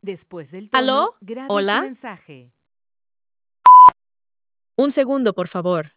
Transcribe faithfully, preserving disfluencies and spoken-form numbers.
Después del tono, ¿Aló? grabe su ¿Hola? mensaje. Un segundo, por favor.